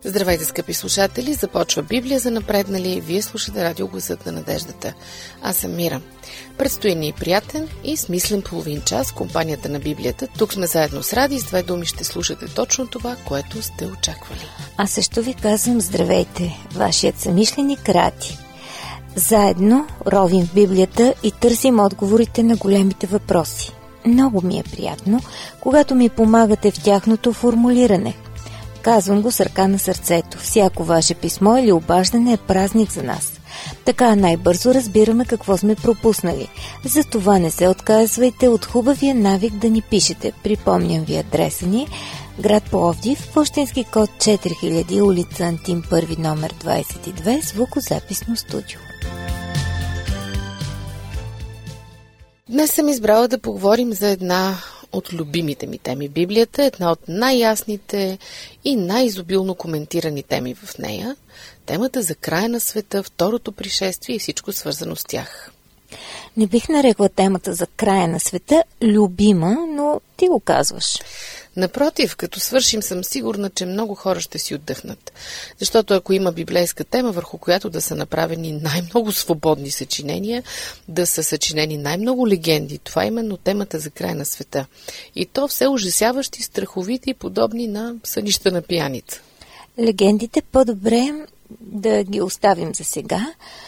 Здравейте, скъпи слушатели! Започва Библия за напреднали. Вие слушате радио Гласът на надеждата. Аз съм Мира. Предстои ни приятен и смислен половин час в компанията на Библията. Тук сме заедно с Ради. С две думи ще слушате точно това, което сте очаквали. Аз също ви казвам здравейте, вашият съмишленик Ради. Заедно ровим в Библията и търсим отговорите на големите въпроси. Много ми е приятно, когато ми помагате в тяхното формулиране. Казвам го с ръка на сърцето. Всяко ваше писмо или обаждане е празник за нас. Така най-бързо разбираме какво сме пропуснали. Затова не се отказвайте от хубавия навик да ни пишете. Припомням ви адреса ни: град Пловдив, пощенски код 4000, улица Антим 1, номер 22, звукозаписно студио. Днес съм избрала да поговорим за една от любимите ми теми Библията, една от най-ясните и най-изобилно коментирани теми в нея, темата за края на света, второто пришествие и всичко свързано с тях. Не бих нарекла темата за края на света любима, но ти го казваш. Напротив, като свършим, съм сигурна, че много хора ще си отдъхнат. Защото ако има библейска тема, върху която да са направени най-много свободни съчинения, да са съчинени най-много легенди, това е именно темата за края на света. И то все ужасяващи, страховити и подобни на сънища на пияница. Легендите по-добре да ги оставим за сега.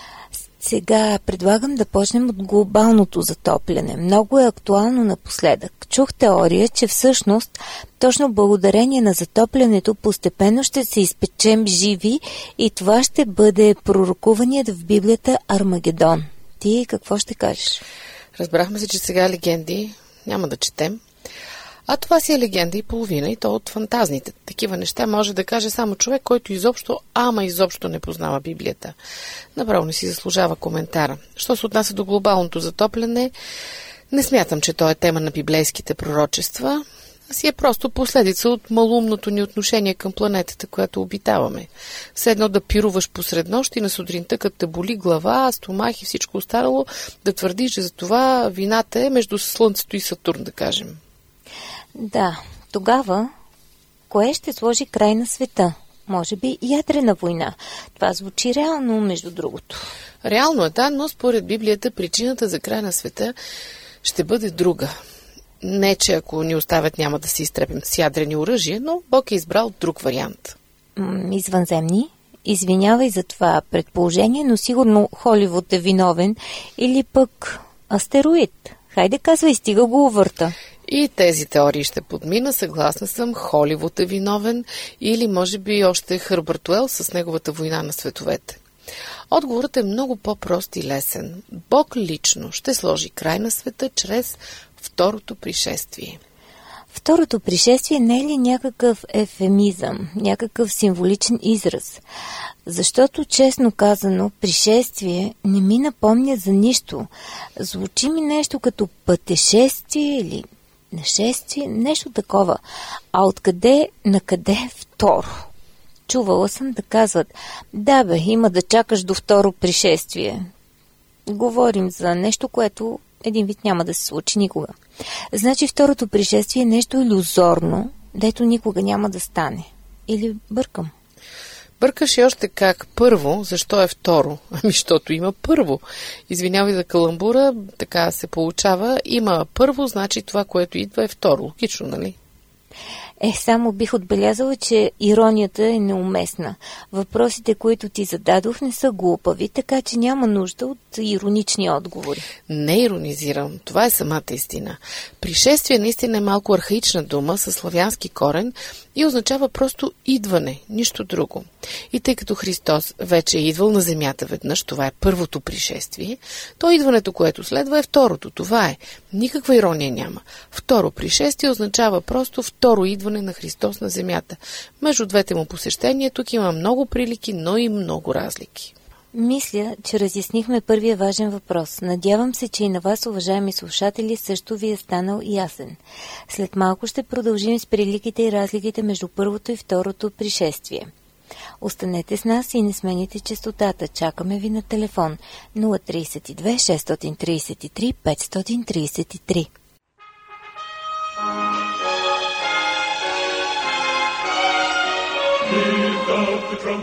Сега предлагам да почнем от глобалното затопляне. Много е актуално напоследък. Чух теория, че всъщност точно благодарение на затоплянето постепенно ще се изпечем живи и това ще бъде пророкуваният в Библията Армагедон. Ти какво ще кажеш? Разбрахме се, че сега легенди няма да четем. А това си е легенда и половина, и то от фантазните. Такива неща може да каже само човек, който изобщо не познава Библията. Направо не си заслужава коментара. Що се отнася до глобалното затопляне, не смятам, че то е тема на библейските пророчества, а си е просто последица от малумното ни отношение към планетата, която обитаваме. Все едно да пируваш посред нощ и на сутринта, като те боли глава, стомах и всичко останало, да твърдиш, че за това вината е между Слънцето и Сатурн, да кажем. Да, тогава кое ще сложи край на света? Може би ядрена война. Това звучи реално, между другото. Реално е, да, но според Библията причината за край на света ще бъде друга. Не, че ако ни оставят няма да се изтрепим с ядрени оръжия, но Бог е избрал друг вариант. Извънземни? Извинявай за това предположение, но сигурно Холивуд е виновен или пък астероид. Хайде казвай, стига го увърта. И тези теории ще подмина, съгласна съм, Холивуд е виновен или може би още Хърбърт Уелс с неговата война на световете. Отговорът е много по-прост и лесен. Бог лично ще сложи край на света чрез второто пришествие. Второто пришествие не е ли някакъв ефемизъм, някакъв символичен израз? Защото, честно казано, пришествие не ми напомня за нищо. Звучи ми нещо като пътешествие или нашествие, нещо такова. А откъде накъде второ? Чувала съм да казват: да бе, има да чакаш до второ пришествие. Говорим за нещо, което един вид няма да се случи никога. Значи второто пришествие е нещо илюзорно, дето никога няма да стане. Или бъркам? Бъркаш и още как. Първо, защо е второ? Защото има първо. Извинявай за каламбура, така се получава. Има първо, значи това, което идва е второ. Логично, нали? Само бих отбелязала, че иронията е неуместна. Въпросите, които ти зададох, не са глупави, така че няма нужда от иронични отговори. Не иронизирам. Това е самата истина. Пришествие наистина е малко архаична дума със славянски корен и означава просто идване, нищо друго. И тъй като Христос вече е идвал на земята веднъж, това е първото пришествие, то идването, което следва, е второто. Това е. Никаква ирония няма. Второ пришествие означава просто второ идване на Христос на земята. Между двете му посещения тук има много прилики, но и много разлики. Мисля, че разяснихме първия важен въпрос. Надявам се, че и на вас, уважаеми слушатели, също ви е станал ясен. След малко ще продължим с приликите и разликите между първото и второто пришествие. Останете с нас и не смените честотата. Чакаме ви на телефон 032 633 533. He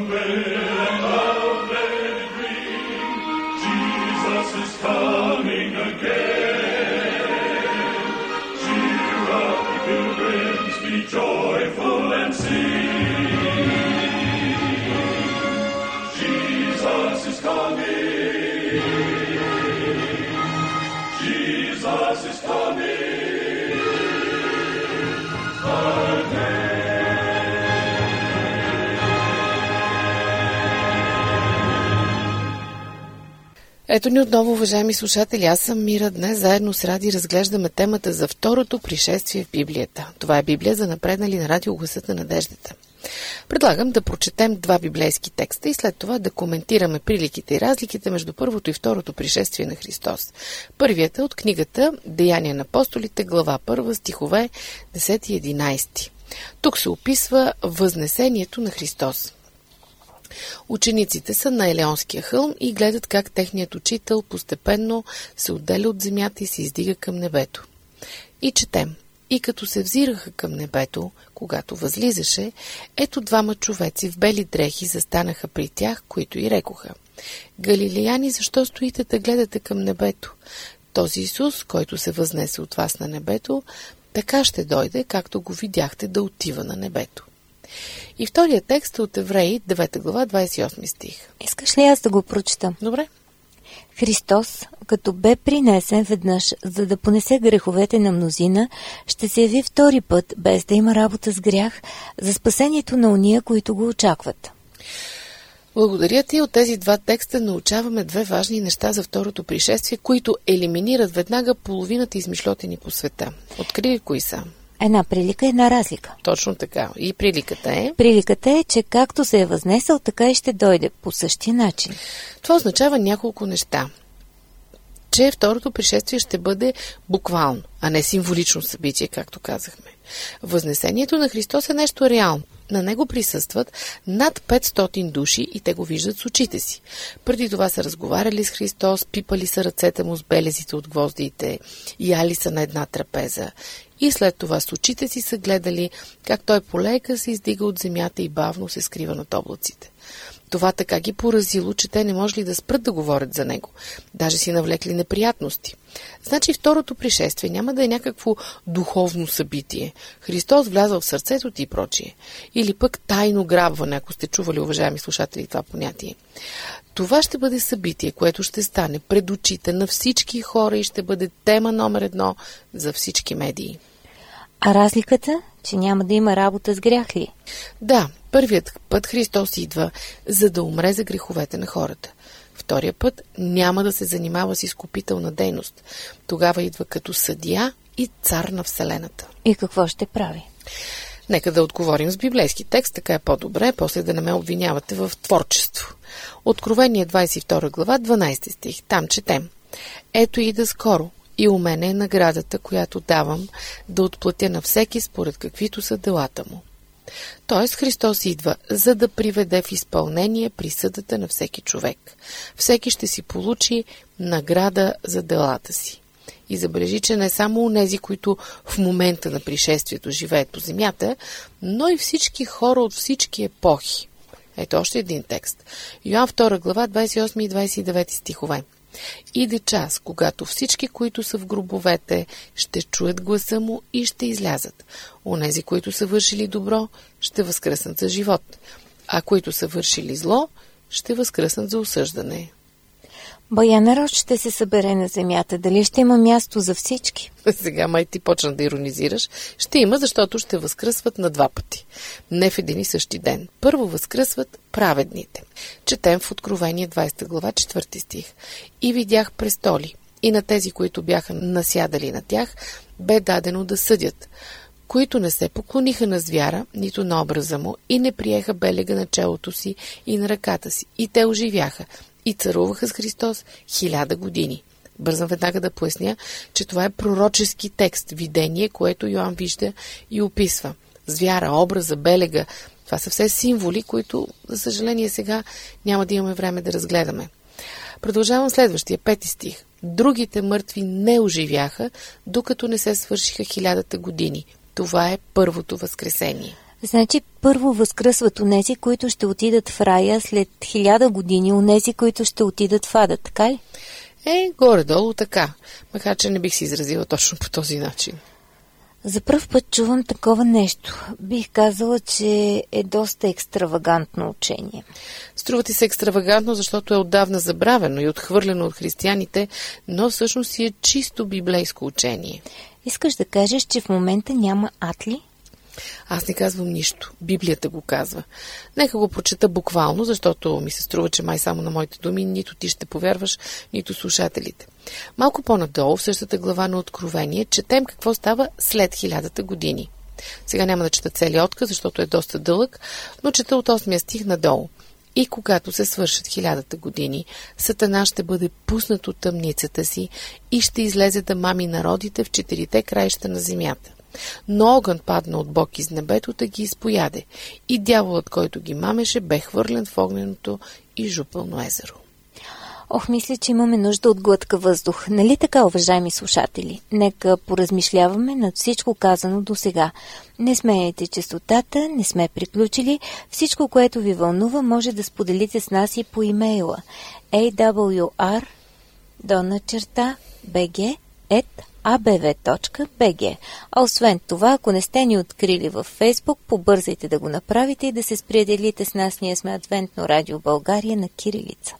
Ето ни отново, уважаеми слушатели, аз съм Мира. Днес заедно с Ради разглеждаме темата за второто пришествие в Библията. Това е Библия за напреднали на радио Гласът на надеждата. Предлагам да прочетем два библейски текста и след това да коментираме приликите и разликите между първото и второто пришествие на Христос. Първият е от книгата Деяния на апостолите, глава 1, стихове 10 и 11. Тук се описва възнесението на Христос. Учениците са на Елеонския хълм и гледат как техният учител постепенно се отделя от земята и се издига към небето. И четем: и като се взираха към небето, когато възлизаше, ето двама човеци в бели дрехи застанаха при тях, които и рекоха: Галилеяни, защо стоите да гледате към небето? Този Исус, който се възнесе от вас на небето, така ще дойде, както го видяхте да отива на небето. И вторият текст е от Евреи, 9 глава, 28 стих. Искаш ли аз да го прочета? Добре. Христос, като бе принесен веднъж, за да понесе греховете на мнозина, ще се яви втори път, без да има работа с грях, за спасението на уния, които го очакват. Благодаря ти. От тези два текста научаваме две важни неща за второто пришествие, които елиминират веднага половината измишлотини по света. Открили кои са? Една прилика, една разлика. Точно така. И приликата е? Приликата е, че както се е възнесъл, така и ще дойде по същия начин. Това означава няколко неща. Че второто пришествие ще бъде буквално, а не символично събитие, както казахме. Възнесението на Христос е нещо реално. На него присъстват над 500 души и те го виждат с очите си. Преди това са разговаряли с Христос, пипали са ръцете му с белезите от гвоздиите, яли са на една трапеза. И след това с очите си са гледали как той полека се издига от земята и бавно се скрива над облаците. Това така ги поразило, че те не можели да спрат да говорят за него. Даже си навлекли неприятности. Значи второто пришествие няма да е някакво духовно събитие. Христос влязъл в сърцето ти и прочие. Или пък тайно грабване, ако сте чували, уважаеми слушатели, това понятие. Това ще бъде събитие, което ще стане пред очите на всички хора и ще бъде тема номер 1 за всички медии. А разликата, че няма да има работа с грях ли? Да, първият път Христос идва, за да умре за греховете на хората. Втория път няма да се занимава с изкупителна дейност. Тогава идва като съдия и цар на Вселената. И какво ще прави? Нека да отговорим с библейски текст, така е по-добре, после да не ме обвинявате в творчество. Откровение 22 глава, 12 стих. Там четем: ето ида скоро, и у мене е наградата, която давам, да отплатя на всеки според каквито са делата му. Тоест Христос идва, за да приведе в изпълнение присъдата на всеки човек. Всеки ще си получи награда за делата си. И забележи, че не само онези, които в момента на пришествието живеят по земята, но и всички хора от всички епохи. Ето още един текст. Йоан 2 глава, 28 и 29 стихове. Иде час, когато всички, които са в гробовете, ще чуят гласа му и ще излязат. Онези, които са вършили добро, ще възкръснат за живот, а които са вършили зло, ще възкръснат за осъждане. Бая народ ще се събере на земята. Дали ще има място за всички? Сега май ти почна да иронизираш. Ще има, защото ще възкръсват на два пъти. Не в един и същи ден. Първо възкръсват праведните. Четем в Откровение 20 глава 4 стих. И видях престоли, и на тези, които бяха насядали на тях, бе дадено да съдят, които не се поклониха на звяра, нито на образа му, и не приеха белега на челото си и на ръката си. И те оживяха и царуваха с Христос 1000 години. Бързам веднага да поясня, че това е пророчески текст, видение, което Йоан вижда и описва. Звяра, образа, белега, това са все символи, които, за съжаление, сега няма да имаме време да разгледаме. Продължавам следващия, 5 стих. Другите мъртви не оживяха, докато не се свършиха 1000 години. Това е първото възкресение. Значи първо възкръсват онези, които ще отидат в рая след 1000 години, онези, които ще отидат в ада, така ли? Горе-долу така, макар че не бих се изразила точно по този начин. За пръв път чувам такова нещо. Бих казала, че е доста екстравагантно учение. Струва ти се екстравагантно, защото е отдавна забравено и отхвърлено от християните, но всъщност си е чисто библейско учение. Искаш да кажеш, че в момента няма ад ли? Аз не казвам нищо. Библията го казва. Нека го прочета буквално, защото ми се струва, че май само на моите думи нито ти ще повярваш, нито слушателите. Малко по-надолу, в същата глава на Откровение, четем какво става след 1000-та години. Сега няма да чета целият отказ, защото е доста дълъг, но чета от 8 стих надолу. И когато се свършат 1000-та години, Сатана ще бъде пуснат от тъмницата си и ще излезе да мами народите в 4 краища на земята. Но огън падна от Бог из небето да ги изпояде и дяволът, който ги мамеше, бе хвърлен в огненото и жупълно езеро. Мисля, че имаме нужда от глътка въздух. Нали така, уважаеми слушатели? Нека поразмишляваме над всичко казано до сега. Не сменяйте честотата, не сме приключили. Всичко, което ви вълнува, може да споделите с нас и по имейла awr_bg@abv.bg. А освен това, ако не сте ни открили във Фейсбук, побързайте да го направите и да се сприятелите с нас. Ние сме Адвентно радио България на кирилица.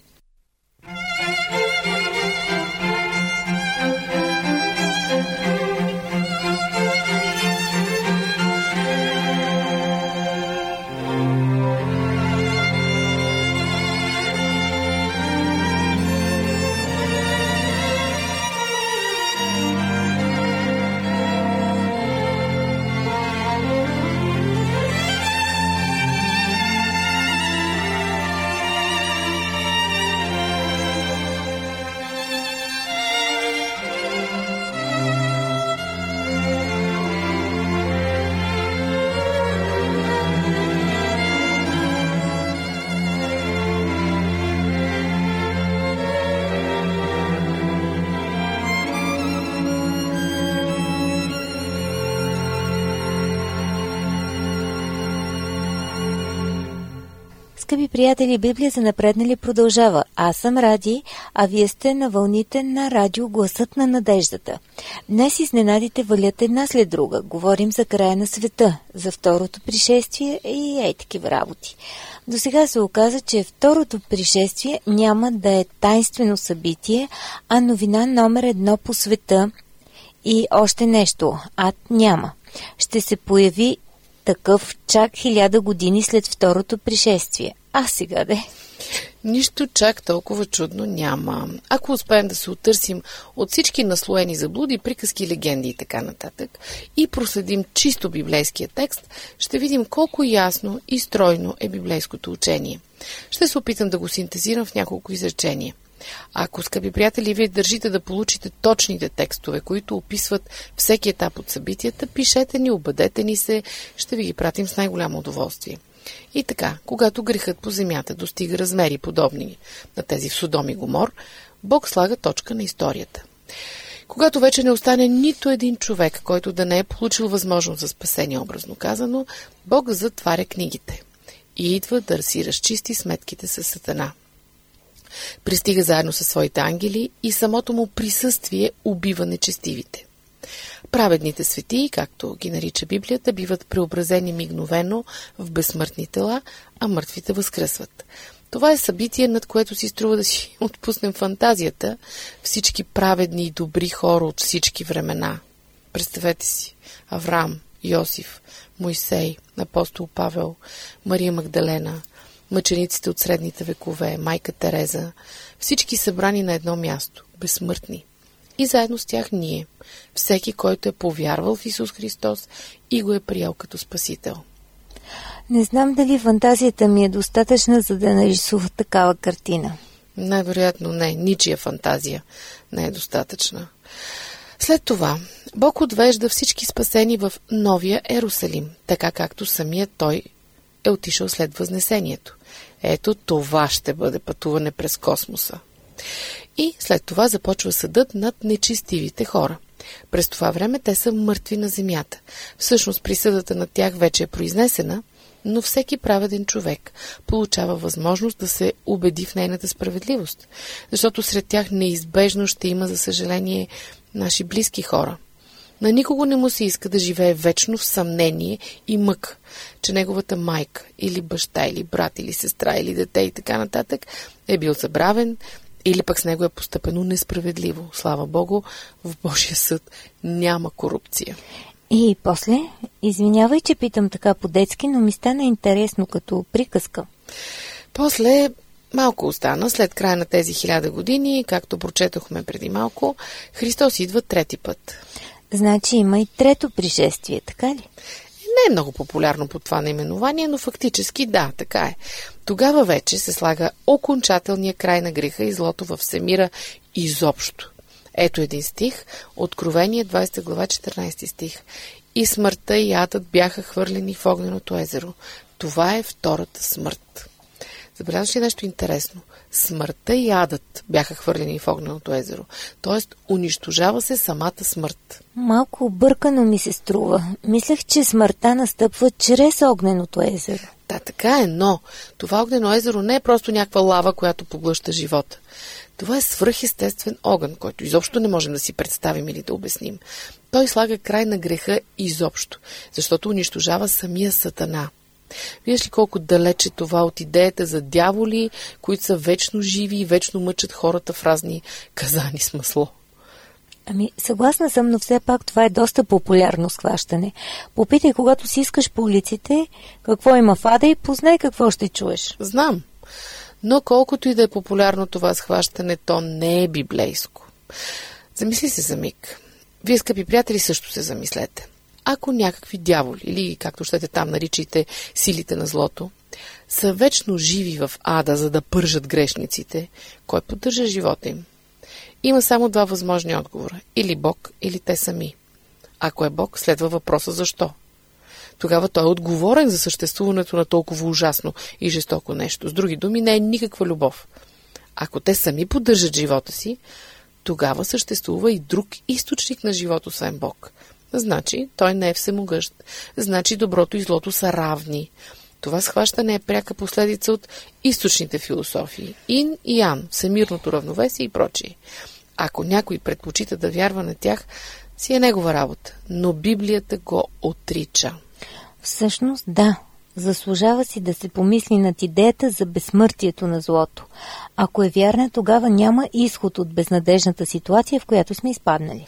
Скъпи приятели, Библия за напреднали продължава. Аз съм Ради, а вие сте на вълните на радио Гласът на надеждата. Днес изненадите валят една след друга. Говорим за края на света, за второто пришествие и такива работи. До сега се оказа, че второто пришествие няма да е тайнствено събитие, а новина номер 1 по света. И още нещо, ад няма. Ще се появи такъв чак 1000 години след второто пришествие. А сега де? Нищо чак толкова чудно няма. Ако успеем да се отърсим от всички наслоени заблуди, приказки, легенди и така нататък и проследим чисто библейския текст, ще видим колко ясно и стройно е библейското учение. Ще се опитам да го синтезирам в няколко изречения. Ако, скъпи приятели, вие държите да получите точните текстове, които описват всеки етап от събитията, пишете ни, обадете ни се, ще ви ги пратим с най-голямо удоволствие. И така, когато грехът по земята достига размери подобни на тези в Содом и Гомор, Бог слага точка на историята. Когато вече не остане нито един човек, който да не е получил възможност за спасение, образно казано, Бог затваря книгите и идва да си разчисти сметките с Сатана. Пристига заедно със своите ангели и самото му присъствие убива нечестивите. Праведните светии, както ги нарича Библията, биват преобразени мигновено в безсмъртни тела, а мъртвите възкръсват. Това е събитие, над което си струва да си отпуснем фантазията. Всички праведни и добри хора от всички времена. Представете си Авраам, Йосиф, Мойсей, апостол Павел, Мария Магдалена, мъчениците от средните векове, майка Тереза, всички събрани на едно място, безсмъртни. И заедно с тях ние, всеки, който е повярвал в Исус Христос и го е приел като Спасител. Не знам дали фантазията ми е достатъчна, за да нарисува такава картина. Най-вероятно не, ничия фантазия не е достатъчна. След това Бог отвежда всички спасени в Новия Ерусалим, така както самият Той е отишъл след Възнесението. Ето това ще бъде пътуване през космоса. И след това започва съдът над нечестивите хора. През това време те са мъртви на земята. Всъщност присъдата на тях вече е произнесена, но всеки праведен човек получава възможност да се убеди в нейната справедливост, защото сред тях неизбежно ще има, за съжаление, наши близки хора. На никого не му се иска да живее вечно в съмнение и мък, че неговата майка или баща, или брат, или сестра, или дете и така нататък е бил забравен, или пък с него е постъпено несправедливо. Слава Богу, в Божия съд няма корупция. И после, извинявай, че питам така по-детски, но ми стана интересно като приказка. После малко остана, след края на тези 1000 години, както прочетохме преди малко, Христос идва трети път. Значи има и трето пришествие, така ли? Не е много популярно по това наименование, но фактически да, така е. Тогава вече се слага окончателния край на греха и злото във всемира изобщо. Ето един стих, Откровение 20 глава 14 стих. И смъртта и адът бяха хвърлени в огненото езеро. Това е втората смърт. Забелязваш ли нещо интересно? Смъртта и адът бяха хвърлени в огненото езеро. Тоест, унищожава се самата смърт. Малко объркано ми се струва. Мислех, че смъртта настъпва чрез огненото езеро. Да, така е, но това огнено езеро не е просто някаква лава, която поглъща живота. Това е свръхестествен огън, който изобщо не можем да си представим или да обясним. Той слага край на греха изобщо, защото унищожава самия Сатана. Виждаш ли колко далече това от идеята за дяволи, които са вечно живи и вечно мъчат хората в разни казани с масло? Ами, съгласна съм, но все пак това е доста популярно схващане. Попитай, когато си искаш по улиците, какво има в ада и познай какво ще чуеш. Знам, но колкото и да е популярно това схващане, то не е библейско. Замисли се за миг. Вие, скъпи приятели, също се замислете. Ако някакви дяволи, или както щете там наричайте силите на злото, са вечно живи в ада, за да пържат грешниците, кой поддържа живота им? Има само два възможни отговора. Или Бог, или те сами. Ако е Бог, следва въпроса защо. Тогава той е отговорен за съществуването на толкова ужасно и жестоко нещо. С други думи, не е никаква любов. Ако те сами поддържат живота си, тогава съществува и друг източник на живот, освен Бог. Значи, той не е всемогъщ. Значи, доброто и злото са равни. Това схващане е пряка последица от източните философии. Ин и Ян, всемирното равновесие и прочие. Ако някой предпочита да вярва на тях, си е негова работа. Но Библията го отрича. Всъщност, да. Заслужава си да се помисли над идеята за безсмъртието на злото. Ако е вярна, тогава няма изход от безнадежната ситуация, в която сме изпаднали.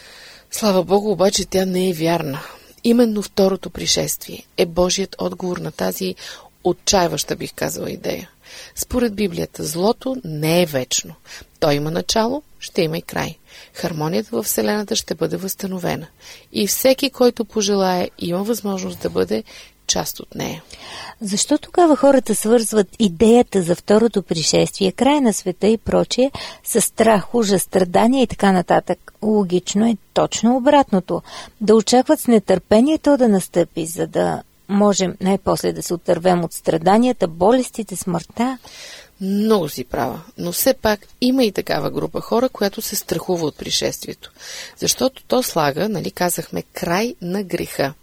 Слава Богу, обаче тя не е вярна. Именно второто пришествие е Божият отговор на тази отчаиваща, бих казала, идея. Според Библията, злото не е вечно. Той има начало, ще има и край. Хармонията във Вселената ще бъде възстановена. И всеки, който пожелае, има възможност да бъде част от нея. Защо тогава хората свързват идеята за второто пришествие, край на света и прочие, с страх, ужас, страдания и така нататък? Логично е точно обратното. Да очакват с нетърпение то да настъпи, за да можем най-после да се отървем от страданията, болестите, смъртта. Много си права, но все пак има и такава група хора, която се страхува от пришествието. Защото то слага, нали казахме, край на греха.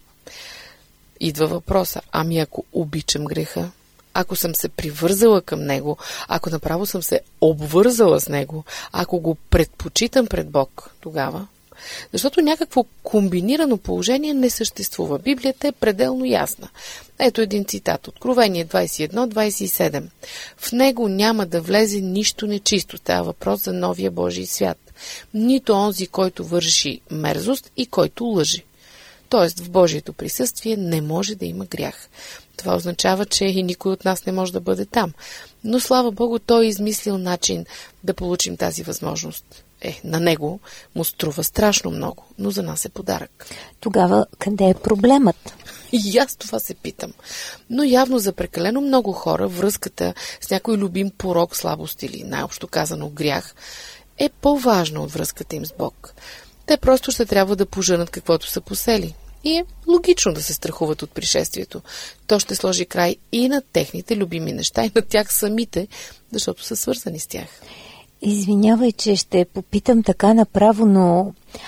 Идва въпроса, ами ако обичам греха, ако съм се привързала към него, ако направо съм се обвързала с него, ако го предпочитам пред Бог, тогава. Защото някакво комбинирано положение не съществува. Библията е пределно ясна. Ето един цитат. Откровение 21-27. В него няма да влезе нищо нечисто. Става въпрос за новия Божий свят. Нито онзи, който върши мерзост и който лъже. Тоест в Божието присъствие не може да има грях. Това означава, че и никой от нас не може да бъде там. Но слава Богу, той е измислил начин да получим тази възможност. На него му струва страшно много, но за нас е подарък. Тогава къде е проблемът? И аз това се питам. Но явно за прекалено много хора връзката с някой любим порок, слабост или най-общо казано грях е по-важна от връзката им с Бог. Те просто ще трябва да пожънат каквото са посели. И е логично да се страхуват от пришествието. То ще сложи край и на техните любими неща, и на тях самите, защото са свързани с тях. Извинявай, че ще попитам така направо, но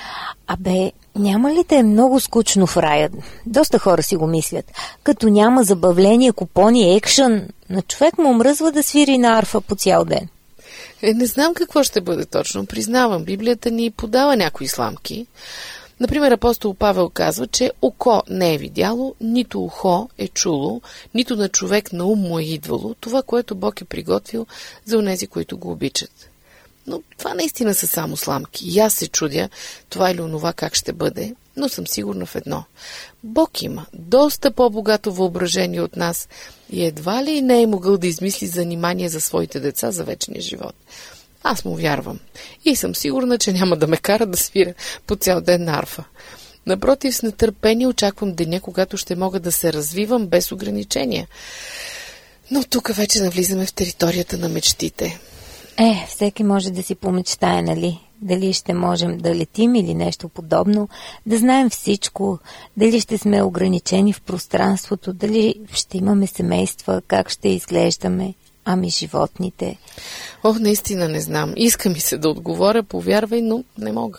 Абе, няма ли да е много скучно в рая? Доста хора си го мислят. Като няма забавление, купони, екшън, на човек му мръзва да свири на арфа по цял ден. Не знам какво ще бъде точно. Признавам, Библията ни подава някои сламки. Например, апостол Павел казва, че око не е видяло, нито ухо е чуло, нито на човек на ум му е идвало това, което Бог е приготвил за онези, които го обичат. Но това наистина са само сламки. И аз се чудя това или онова как ще бъде, но съм сигурна в едно. Бог има доста по-богато въображение от нас и едва ли не е могъл да измисли занимание за своите деца за вечния живот. Аз му вярвам и съм сигурна, че няма да ме кара да свиря по цял ден на арфа. Напротив, с нетърпение очаквам деня, когато ще мога да се развивам без ограничения. Но тук вече навлизаме в територията на мечтите. Всеки може да си помечтае, нали? Дали ще можем да летим или нещо подобно, да знаем всичко, дали ще сме ограничени в пространството, дали ще имаме семейства, как ще изглеждаме, ами животните. Наистина не знам. Иска ми се да отговоря, повярвай, но не мога.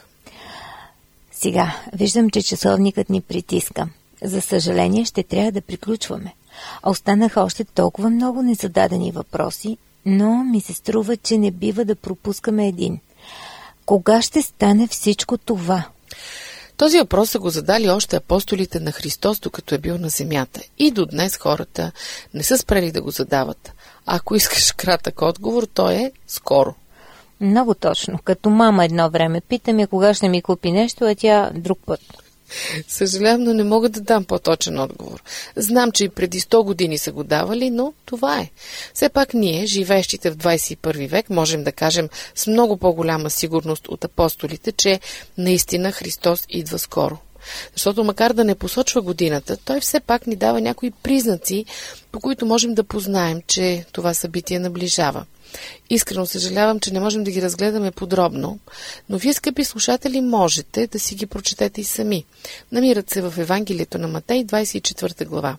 Сега, виждам, че часовникът ни притиска. За съжаление, ще трябва да приключваме. А останаха още толкова много незададени въпроси, но ми се струва, че не бива да пропускаме един. Кога ще стане всичко това? Този въпрос са го задали още апостолите на Христос, докато е бил на земята. И до днес хората не са спрели да го задават. Ако искаш кратък отговор, то е скоро. Много точно. Като мама едно време питаме кога ще ми купи нещо, а тя друг път. Съжалявам, но не мога да дам по-точен отговор. Знам, че и преди 100 години са го давали, но това е. Все пак ние, живеещите в 21 век, можем да кажем с много по-голяма сигурност от апостолите, че наистина Христос идва скоро. Защото макар да не посочва годината, той все пак ни дава някои признаци, по които можем да познаем, че това събитие наближава. Искрено съжалявам, че не можем да ги разгледаме подробно, но вие, скъпи слушатели, можете да си ги прочетете и сами. Намират се в Евангелието на Матей, 24 глава.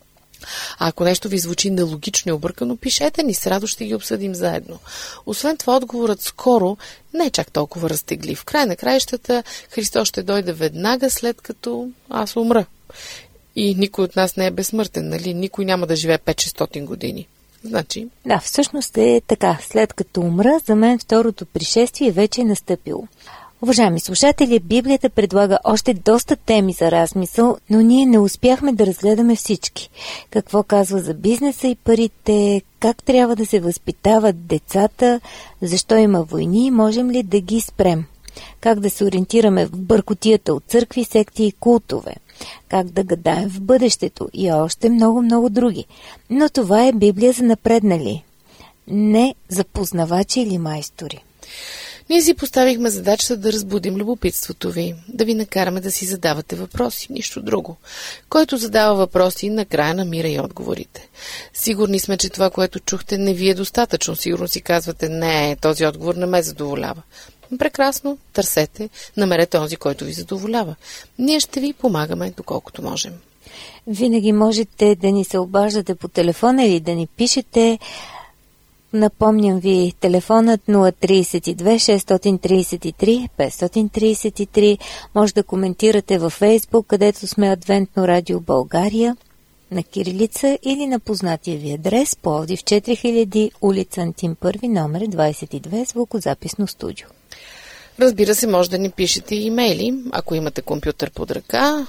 А ако нещо ви звучи нелогично и объркано, пишете ни, с радост ще ги обсъдим заедно. Освен това, отговорът скоро не е чак толкова разтеглив. В край на краищата Христос ще дойде веднага след като аз умра. И никой от нас не е безсмъртен, нали? Никой няма да живее 500-600 години. Значи... Да, всъщност е така. След като умра, за мен второто пришествие вече е настъпило. Уважаеми слушатели, Библията предлага още доста теми за размисъл, но ние не успяхме да разгледаме всички. Какво казва за бизнеса и парите, как трябва да се възпитават децата, защо има войни и можем ли да ги спрем, как да се ориентираме в бъркотията от църкви, секти и култове, как да гадаем в бъдещето и още много други. Но това е Библия за напреднали, не за познавачи или майстори. Ние си поставихме задачата да разбудим любопитството ви, да ви накараме да си задавате въпроси, нищо друго. Който задава въпроси, накрая намира и отговорите. Сигурни сме, че това, което чухте, не ви е достатъчно. Сигурно си казвате, не, този отговор не ме задоволява. Прекрасно, търсете, намерете онзи, който ви задоволява. Ние ще ви помагаме, доколкото можем. Винаги можете да ни се обаждате по телефона или да ни пишете. Напомням ви, телефонът 032 633 533. Може да коментирате във Фейсбук, където сме Адвентно радио България, на кирилица или на познатия ви адрес Пловдив 4000, улица Антим 1, номер 22, звукозаписно студио. Разбира се, може да ни пишете и имейли, ако имате компютър под ръка,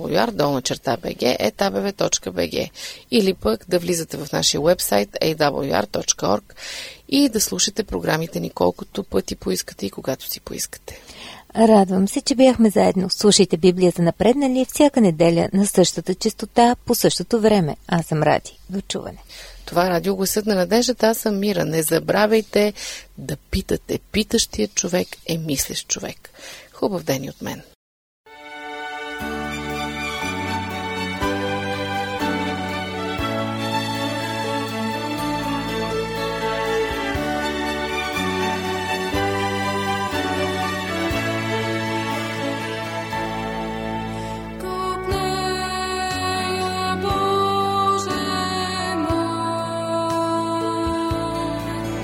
awr@bg.bg или пък да влизате в нашия уебсайт awr.org и да слушате програмите ни колкото пъти поискате и когато си поискате. Радвам се, че бяхме заедно. Слушайте Библия за напреднали всяка неделя на същата честота по същото време. Аз съм Ради. До чуване. Това е радио Гласът на надеждата. Аз съм Мира. Не забравяйте да питате. Питащият човек е мислещ човек. Хубав ден и от мен.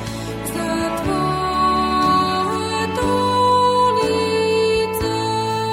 Za Twoje